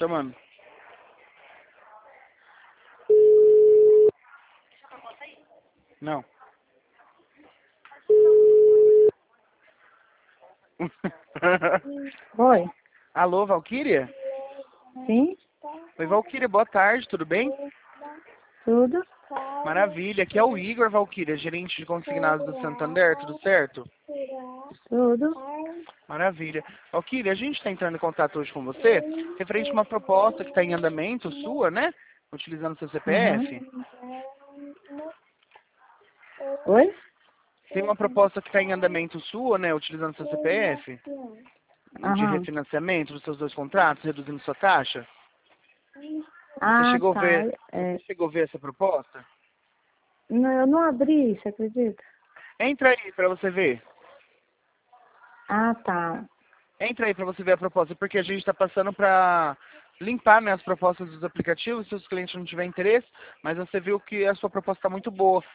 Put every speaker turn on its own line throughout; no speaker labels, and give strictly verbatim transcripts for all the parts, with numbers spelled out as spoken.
chamando. Não.
Oi.
Alô, Valquíria?
Sim?
Oi, Valquíria, boa tarde, tudo bem?
Tudo?
Maravilha, aqui é o Igor, Valquíria, gerente de consignados do Santander, tudo certo?
Tudo?
Maravilha. Valquíria, a gente está entrando em contato hoje com você, referente a uma proposta que está em andamento, sua, né? Utilizando seu C P F.
Uhum. Oi?
Tem uma proposta que está em andamento sua, né? Utilizando seu C P F, de
Aham.
refinanciamento dos seus dois contratos, reduzindo sua taxa. Você
Ah,
chegou a
tá.
ver, você
É,
chegou a ver essa proposta?
não, eu não abri, você acredita?
Entra aí para você ver.
Ah, tá.
Entra aí para você ver a proposta, porque a gente está passando para limpar, né, as propostas dos aplicativos, se os clientes não tiverem interesse, mas você viu que a sua proposta está muito boa,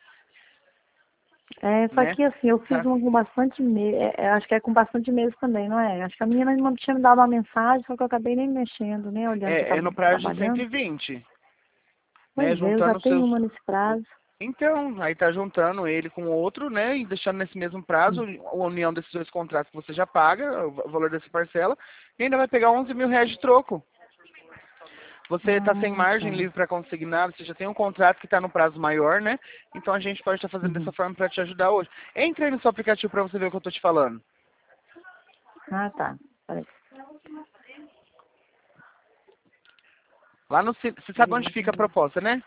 É, só
né?
que assim, eu fiz
Tá?
uma com bastante meses, acho que é com bastante meses também, não é? Acho que a menina não tinha me dado uma mensagem, só que eu acabei nem mexendo, nem olhando que eu
É, é
tava
no prazo de cento
trabalhando.
e vinte, né,
Pois é, eu já
juntando os
tenho
seus...
uma nesse prazo.
Então, aí tá juntando ele com o outro, né, e deixando nesse mesmo prazo, a união desses dois contratos que você já paga, o valor dessa parcela, e ainda vai pegar onze mil reais de troco. Você está sem
Ah,
margem
tá.
livre para consignar, você já tem um contrato que está no prazo maior, né? Então a gente pode estar fazendo dessa
Uhum.
forma para te ajudar hoje. Entre aí no seu aplicativo para você ver o que eu estou te falando.
Ah, tá. Peraí.
Lá no... ci- Você sabe onde fica a proposta, né?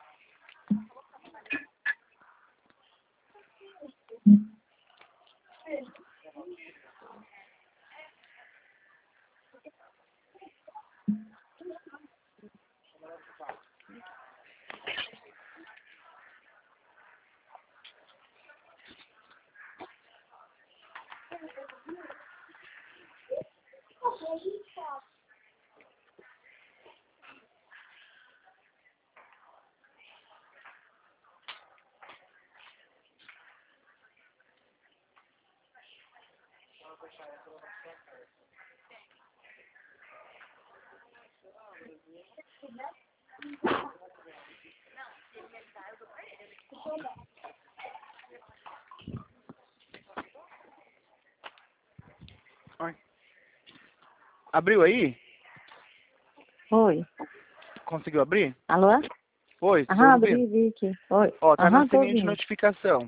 Oi. Abriu aí?
Oi.
Conseguiu abrir?
Alô?
Oi, estou
Aham,
ouvindo.
abri, vi aqui. Oi.
Ó, tá na
Aham, tô
sininho de
ouvindo.
notificação. O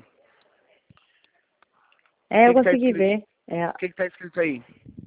É,
que
eu
que tá
consegui
escrito?
ver. É.
O que que tá escrito aí?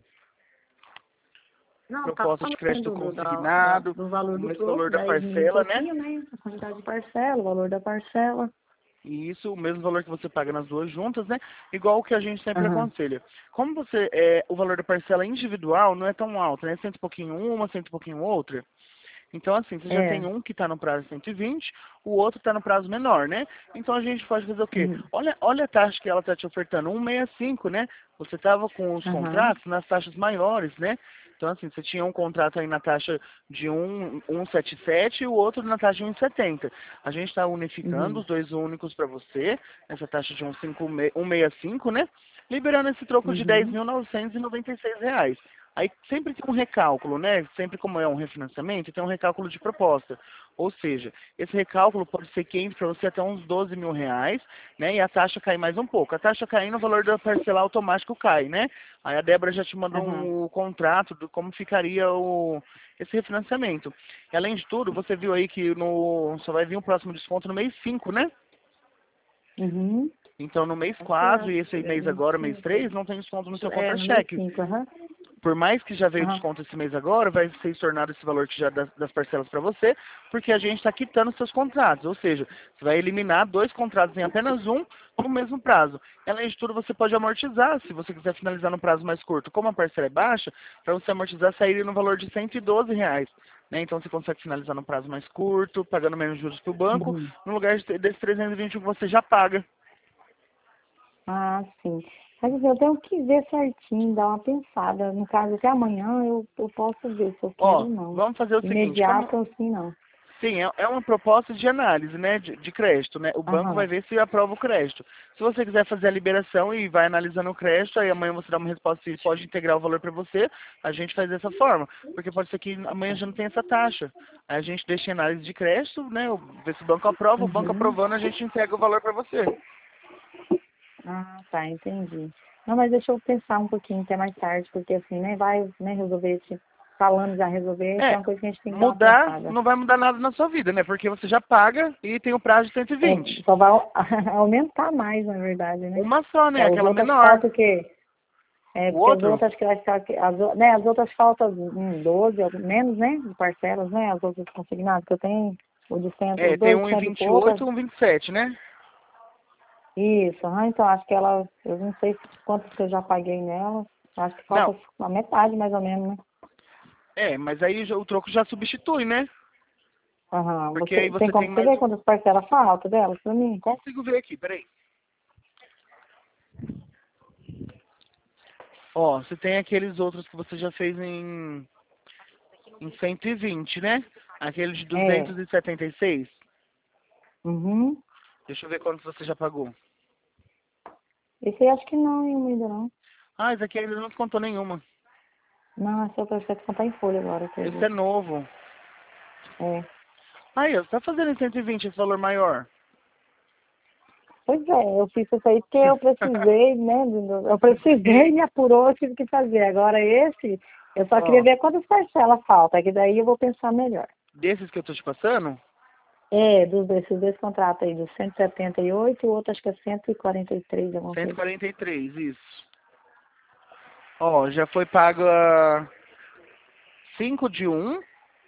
Não, tá
Proposta de crédito
falando do, da, da-
consignado,
do valor
o
do
mesmo
troco,
valor da
dez mil e
parcela, né?
pouquinho, né? A quantidade de parcela, o valor da parcela.
E isso, o mesmo valor que você paga nas duas juntas, né? Igual o que a gente sempre
Aham.
aconselha. Como você, é, o valor da parcela individual não é tão alto, né? Cento e pouquinho uma, cento e pouquinho outra. Então, assim, você já
É.
tem um que está no prazo cento e vinte, o outro está no prazo menor, né? Então a gente pode fazer o quê?
Uhum.
Olha, olha a taxa que ela está te ofertando, um vírgula sessenta e cinco, né? Você estava com os
Aham.
contratos nas taxas maiores, né? Então, assim, você tinha um contrato aí na taxa de um, um vírgula setenta e sete e o outro na taxa de um vírgula setenta. A gente está unificando
Uhum.
os dois únicos para você, essa taxa de um vírgula sessenta e cinco, né? Liberando esse troco de dez
Uhum.
mil novecentos e e noventa e seis reais. Aí sempre tem um recálculo, né? Sempre como é um refinanciamento, tem um recálculo de proposta. Ou seja, esse recálculo pode ser que entre para você até uns doze mil reais, né? E a taxa cai mais um pouco. A taxa caindo, o valor da parcela automático cai, né? Aí a Débora já te mandou
Aham.
um, o contrato de como ficaria o, esse refinanciamento. E além de tudo, você viu aí que no, só vai vir um próximo desconto no mês cinco, né?
Uhum.
Então no mês
Acho que é,
quatro e esse
é
mês agora, mês
vinte e cinco.
três, não tem desconto no seu
É, no mês
contra-cheque.
cinco, aham.
Por mais que já veio
Aham.
desconto esse mês agora, vai ser estornado esse valor que já das, das parcelas para você, porque a gente está quitando seus contratos. Ou seja, você vai eliminar dois contratos em apenas um no mesmo prazo. Além de tudo, você pode amortizar, se você quiser finalizar no prazo mais curto. Como a parcela é baixa, para você amortizar, sairia no valor de cento e doze reais. Né? Então você consegue finalizar no prazo mais curto, pagando menos juros para o banco,
Uhum.
no lugar de, desses trezentos e vinte que você já paga.
Ah, sim. Mas assim, eu tenho que ver certinho, dar uma pensada. No caso, até amanhã eu, eu posso ver se eu quero
Ó,
ou não.
vamos fazer o seguinte, como,
Imediato assim, não.
Sim, é, é uma proposta de análise, né, de, de crédito, né? O banco vai
Aham.
ver se aprova o crédito. Se você quiser fazer a liberação e vai analisando o crédito, aí amanhã você dá uma resposta se pode integrar o valor para você, a gente faz dessa forma. Porque pode ser que amanhã já não tenha essa taxa. Aí a gente deixa em análise de crédito, né, o- ver se o banco aprova, o banco
Uhum.
aprovando, a gente entrega o valor para você.
Ah, tá, entendi. Não, mas deixa eu pensar um pouquinho até mais tarde, porque assim, né, vai, né, resolver esse, falando já resolver, que é
É,
uma coisa que a gente tem que dar uma
mudar
pensada.
não vai mudar nada na sua vida, né? Porque você já paga e tem o prazo de cento e
É,
vinte.
só vai au- aumentar mais, na verdade, né?
Uma só, né?
É, os
Aquela
outros
menor.
faltam o quê? É,
O
porque as
outro?
outras que eu acho que ela- que- as, o- né, as outras faltam hum, doze, ou menos, né? De parcelas, né? As outras consignadas que eu tenho, o de cento,
É,
os
tem
dois
um
de
em
cento e
vinte e
poucas.
oito e um em vinte e sete, né?
Isso, aham, então acho que ela, eu não sei quantos que eu já paguei nela. Acho que
Não,
falta a metade mais ou menos, né?
é, mas aí já- o troco já substitui, né?
Aham.
Porque aí
Você tem
você
como
tem
você
mais
ver
um.
quantas parcelas faltam delas pra mim?
Consigo ver aqui, peraí. Ó, você tem aqueles outros que você já fez em, em cento e vinte, né? Aquele de
É.
duzentos e setenta e seis.
Uhum.
Deixa eu ver quantos você já pagou.
Esse aí acho que não, hein, ainda não.
Ah, esse aqui ainda não descontou nenhuma.
Não, esse é o processo que tá em folha agora,
Esse é
acredito.
novo.
É.
Aí, ó, você tá fazendo em cento e vinte esse valor maior.
Pois é, eu fiz isso aí porque eu precisei, né? do- Eu precisei, me apurou, eu tive que fazer. Agora esse, eu só queria
Ó,
ver quantas parcelas faltam, que daí eu vou pensar melhor.
desses que eu tô te passando,
É, dos desses dois contratos aí, do cento e setenta e oito, o outro acho que é cento e quarenta e três, alguma
cento e
coisa.
quarenta e três, isso. Ó, já foi pago a cinco de um.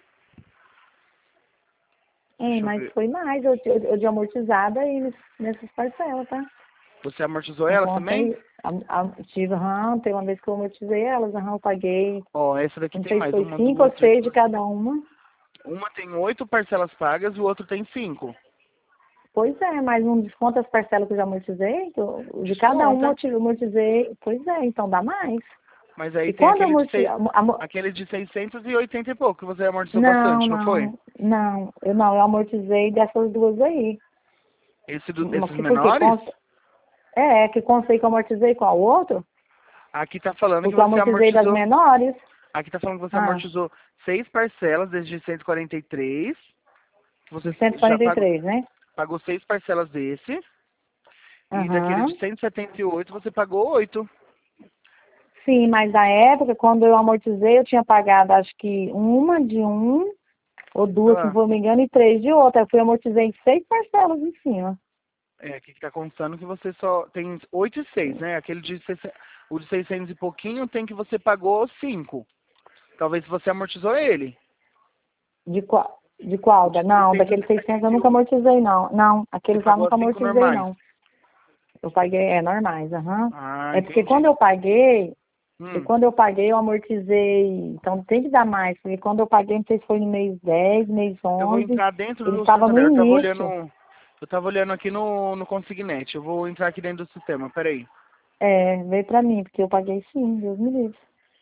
É,
Deixa eu
mas
ver.
foi mais, eu, eu, eu de amortizada aí ness- nessas parcelas, tá?
Você amortizou
Não
elas
conta
também?
aí. A, a, tive, aham, tem uma vez que eu amortizei elas, aham, eu paguei,
Ó, essa daqui
não
tem
sei se
mais
foi
uma,
cinco
duas,
ou
três,
seis de
quatro.
cada uma.
Uma tem oito parcelas pagas e o outro tem cinco.
Pois é, mas não desconta as parcelas que eu já amortizei? que eu- De cada uma eu
Desconta.
tive- amortizei. Pois é, então dá mais.
Mas aí
E
tem
quando eu
aquele de,
amortizei.
sei- aquele de seiscentos e oitenta e pouco, que você amortizou
Não,
bastante, não foi?
não, não. Eu não, eu amortizei dessas duas aí.
Esse do,
Uma
desses
que- Porque
menores?
consta. É, que consta aí que eu amortizei com o outro,
Aqui tá falando que
porque eu
você
amortizei das
amortizou.
menores.
Aqui tá falando que você
Ah,
amortizou seis parcelas desde cento e quarenta e três. Que
de
você
cento e
já
quarenta e
pagou,
três, né?
pagou seis parcelas desse. E daquele de
Aham.
cento e setenta e oito você pagou oito.
Sim, mas na época, quando eu amortizei, eu tinha pagado acho que uma de um, ou duas, se não
Ah,
for me engano, e três de outra. Eu fui amortizei em seis parcelas em cima.
é, aqui que tá constando que você só tem oito e seis, né? Aquele de seiscentos, o de seiscentos e pouquinho tem que você pagou cinco. Talvez você amortizou ele.
De qual? De
O
qual? Da-
de
Não,
seiscentos
daquele
e
seiscentos eu
setenta e
nunca
oito.
amortizei, não. Não,
Você
aqueles lá eu
pagou
nunca
as cinco
amortizei,
normais.
não. Eu paguei, é, normais, aham.
Ah,
É porque quando
entendi.
eu paguei, e
Hum,
quando eu paguei, eu amortizei, então tem que dar mais, porque quando eu paguei, não sei se foi no mês dez, mês
eu vou
onze,
entrar dentro
ele
do
estava no
sistema. Eu tava
início.
olhando. Eu tava olhando aqui no, no Consignet. Eu vou entrar aqui dentro do sistema, peraí.
É, veio pra mim, porque eu paguei sim, Deus me livre.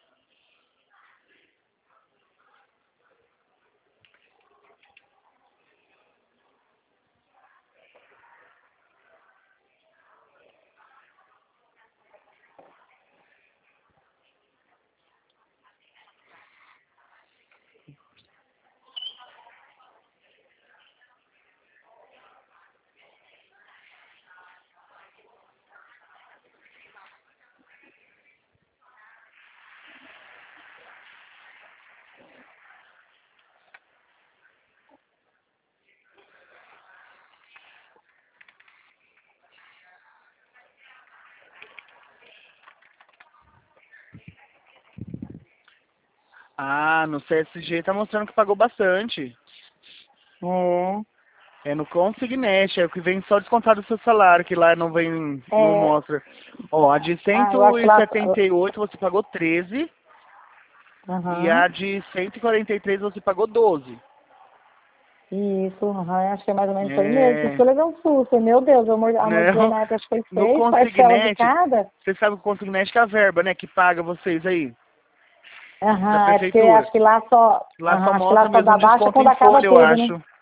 Ah, no C S G tá mostrando que pagou bastante.
É,
É no Consignet, é o que vem só descontado do seu salário, que lá não vem, não
é,
mostra. Ó, a de
ah, eu
cento
acho que
e
lá,
setenta e oito você pagou treze e
aham,
a de cento e quarenta e três você pagou doze.
isso, aham, acho que é mais ou menos isso aí mesmo, por isso que
É,
eu levei um susto, meu Deus, eu amor- amortizei
não,
na época, acho que foi
no
seis parcelas de
Consignet,
cada.
você sabe que o Consignet que é a verba, né, que paga vocês aí, da
Aham, é porque
prefeitura.
acho que lá só,
Lá só
aham, acho que lá
mostra
só
mesmo
dá baixa
desconto
quando
em
acaba
folha, eu
tudo, né?
acho.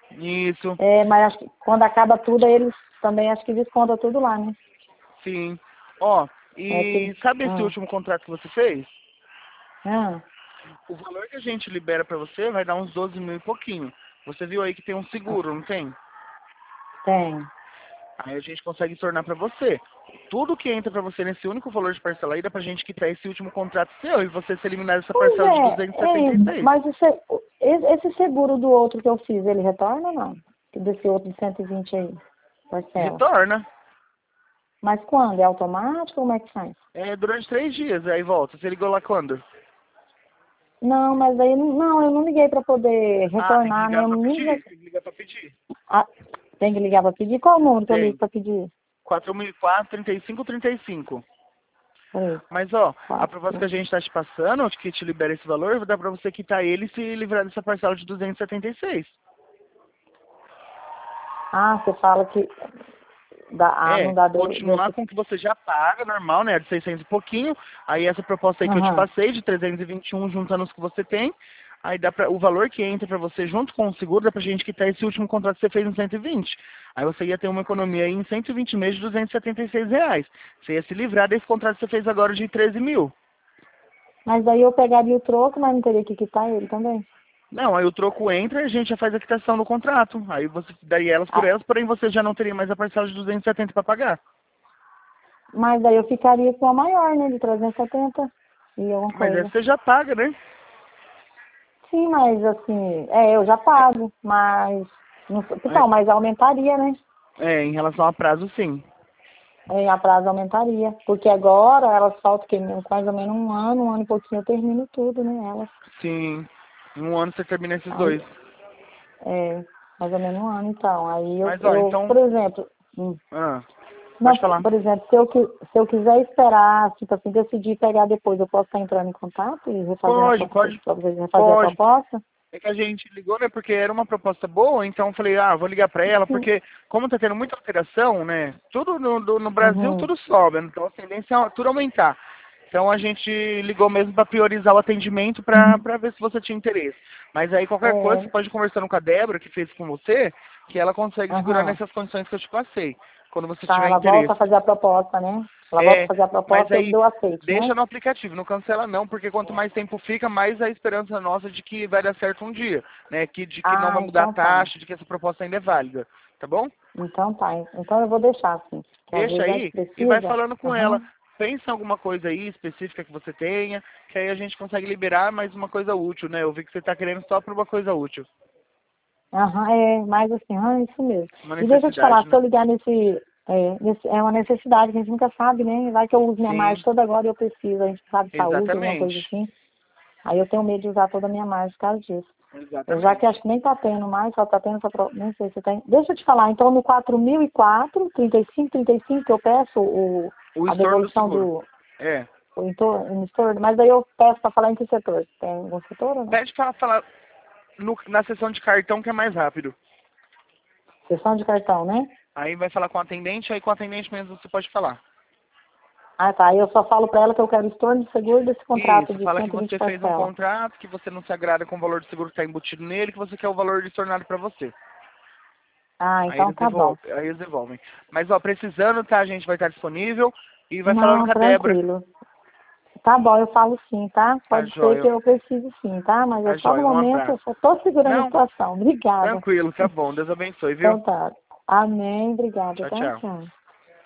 Isso,
É, mas acho que quando acaba tudo, aí eles também acho que descontam tudo lá, né?
sim. Ó,
É
e
que...
sabe esse
Ah,
último contrato que você fez?
ah,
O valor que a gente libera pra você vai dar uns doze mil e pouquinho. Você viu aí que tem um seguro, não tem?
tem.
Aí a gente consegue tornar pra você. Tudo que entra pra você nesse único valor de parcela aí dá pra gente quitar esse último contrato seu e você se eliminar essa
Pois
parcela de
é,
duzentos e setenta
é,
e seis.
mas o se- o- esse esse seguro do outro que eu fiz, ele retorna ou não? Desse outro de cento e vinte aí, parcela.
Retorna.
Mas quando? É automático? Como é que faz?
É durante três dias, aí volta. Você ligou lá quando?
Não, mas aí, não, eu não liguei para poder
Ah, tem que
retornar, né?
ligar
Eu
pra
nem...
pedir. Tem que ligar pra pedir.
Ah, tem que ligar para pedir? Qual o número que eu ligo
Tem.
para pedir?
quatro mil e quatro, trinta e cinco, trinta e cinco.
Peraí,
Mas, ó, a proposta que
quatro.
a gente tá te passando, que te libera esse valor, dá pra você quitar ele e se livrar dessa parcela de duzentos e setenta e seis.
Ah, você fala que dá, ah, não
É,
dá do,
continuar
desse...
com o que você já paga, normal, né? De seiscentos e pouquinho. Aí essa proposta aí que eu te
Aham.
passei, de trezentos e vinte e um, juntando os que você tem. Aí dá pra, o valor que entra pra você junto com o seguro, dá pra gente quitar esse último contrato que você fez em cento e vinte. Aí você ia ter uma economia aí em cento e vinte meses de duzentos e setenta e seis reais. Você ia se livrar desse contrato que você fez agora de treze mil.
Mas daí eu pegaria o troco, mas não teria que quitar ele também.
Não, aí o troco entra e a gente já faz a quitação do contrato. Aí você daria elas por
Ah,
elas, porém você já não teria mais a parcela de duzentos e setenta para pagar.
mas daí eu ficaria com a maior, né? De trezentos e setenta e alguma
Mas essa
coisa.
você já paga, né?
Sim, mas assim, é, eu já pago, mas. Não, sei- então, mas aumentaria, né?
É, em relação a prazo, sim.
É, a prazo aumentaria. Porque agora elas faltam que, mais ou menos um ano, um ano e pouquinho eu termino tudo, né? Elas.
Sim. Em um ano você termina esses
Aí,
dois.
é, mais ou menos um ano, então. Aí eu,
Mas, ó,
eu por
então...
exemplo, hum,
Ah,
não,
pode falar.
por exemplo, se eu, qui- se eu quiser esperar, tipo assim, decidir pegar depois, eu posso estar entrando em contato e refazer a,
Pode,
pro-
pode,
pra vocês refazer a
pode.
proposta?
É que a gente ligou, né, porque era uma proposta boa, então eu falei, ah, vou ligar pra ela,
Sim.
porque como tá tendo muita alteração, né, tudo no, do- no Brasil,
Uhum.
tudo sobe, então a tendência é tudo aumentar. Então a gente ligou mesmo para priorizar o atendimento para para ver se você tinha interesse. Mas aí qualquer coisa, você
É,
pode ir conversando com a Débora, que fez com você, que ela consegue segurar
aham.
nessas condições que eu te passei, quando você
Tá,
tiver
ela volta
interesse.
a fazer a proposta, né? Ela volta a
É,
fazer a
mas
proposta e eu
aí
dou aceite, né?
deixa no aplicativo, não cancela não, porque quanto mais tempo fica, mais a esperança nossa de que vai dar certo um dia, né? Que, de que não
Ah,
vai mudar a
então tá.
taxa, de que essa proposta ainda é válida, tá bom?
Então tá. Então eu vou deixar assim. Que às
Deixa
vezes a gente
aí e vai
precisa.
falando com ela.
Aham.
Pensa em alguma coisa aí específica que você tenha, que aí a gente consegue liberar mais uma coisa útil, né? Eu vi que você tá querendo só por uma coisa útil,
Aham, é, mais assim, ah, isso mesmo.
uma
E deixa eu te falar,
necessidade,
se eu
né?
ligar nesse, é, nesse, é uma necessidade que a gente nunca sabe, né? Vai que eu uso minha margem
Sim,
toda agora e eu preciso, a gente sabe saúde, alguma
exatamente.
coisa assim. Aí eu tenho medo de usar toda a minha margem por causa disso. Eu já que
Exatamente.
acho que nem tá tendo mais, só tá tendo essa, pro- nem sei se tem. Deixa eu te falar, então no quatro mil e quatro, trinta e cinco, trinta e cinco que eu peço o,
O
a
estorno do
devolução
seguro.
do,
É.
o entorno, o estorno, mas daí eu peço para falar em que setor? Tem algum setor ou não?
Pede pra falar no- na sessão de cartão que é mais rápido.
Sessão de cartão, né?
Aí vai falar com o atendente, aí com o atendente mesmo você pode falar.
Ah, tá. Aí eu só falo para ela que eu quero estorno de seguro desse contrato
Isso,
de
fala que
cento e vinte
você fez um
parcela.
contrato, que você não se agrada com o valor do seguro que está embutido nele, que você quer o valor estornado para você.
Ah,
Aí
então
eles
tá bom.
devolvem, aí eles devolvem. Mas ó, precisando, tá? A gente vai estar disponível e vai falando
Não,
com a Débora.
tranquilo. Tá bom, eu falo sim, tá?
Tá
Pode ser que
joia,
eu precise sim, tá? Mas
tá
é só no
joia. Um
momento, eu
abraço.
só tô segurando a
Não,
situação. Obrigada.
tranquilo, tá bom. Deus abençoe, viu?
Então tá. Amém, obrigada,
Tchau,
tá?
tchau.
Tchau.